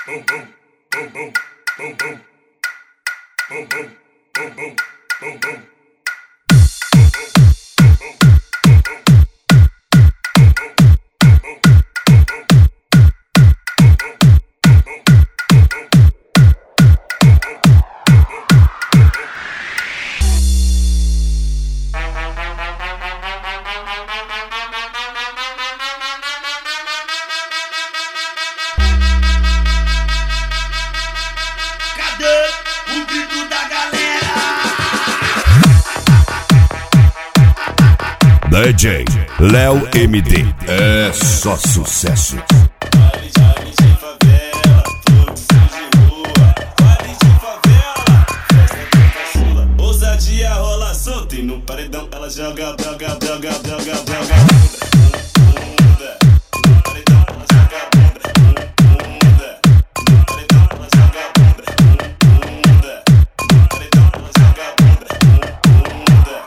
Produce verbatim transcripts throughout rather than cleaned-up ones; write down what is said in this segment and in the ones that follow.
D J Léo M D, é só sucesso. Baile de, baile de favela, fluxo de rua. Baile de favela, festa com caçula. Ousadia rola solta e no paredão ela joga, joga, joga, joga, joga bunda. No paredão ela joga bunda, bunda. No paredão ela joga bunda, bunda. No paredão ela joga bunda, bunda.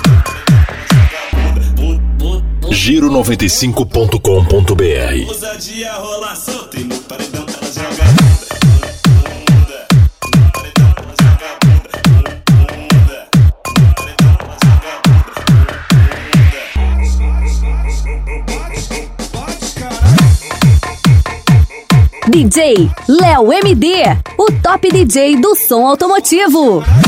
Giro noventa e cinco ponto com ponto br. Ousadia rola solta e no paredão ela joga bunda, no paredão ela joga bunda, bunda, no paredão ela joga bunda. D J Léo M D, o top D J do som automotivo.